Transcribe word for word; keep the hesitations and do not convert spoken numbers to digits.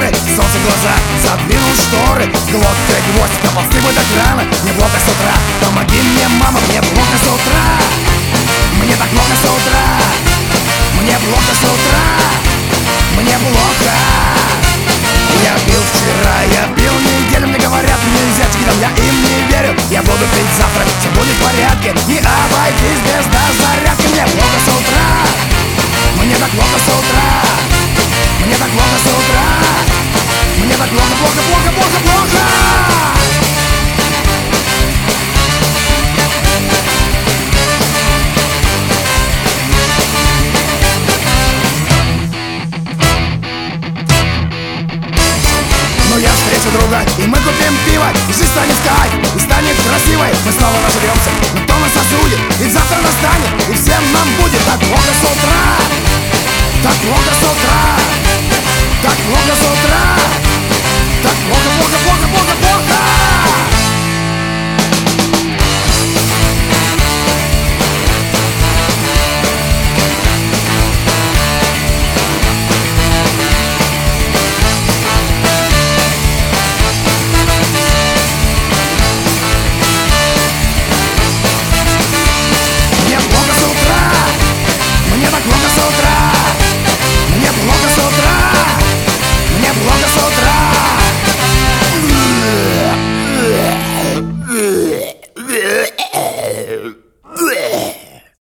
горы, солнце глаза, задвинул шторы. Глоткой гвоздь, доползти бы до крана. Мне плохо с утра, помоги мне, мама, мне плохо с утра. Мне так плохо с утра. Мне плохо с утра. Мне плохо. Я пил вчера, я пил неделю. Мне говорят, нельзя чекидам, я им не верю. Я буду пить завтра, все будет в порядке. Не обойтись без дозарядки. Мне плохо с утра. Мне так плохо с утра. Мне так плохо с утра. Мне так плохо, плохо, плохо, плохо, плохо. Но я встречу друга, и мы купим пиво. И жизнь станет кайф, и станет красивой. Мы снова разживемся, но кто нас осудит? Ведь завтра настанет, и всем нам будет так плохо с утра. Так плохо с утра. Так плохо с утра. Так плохо, плохо, плохо.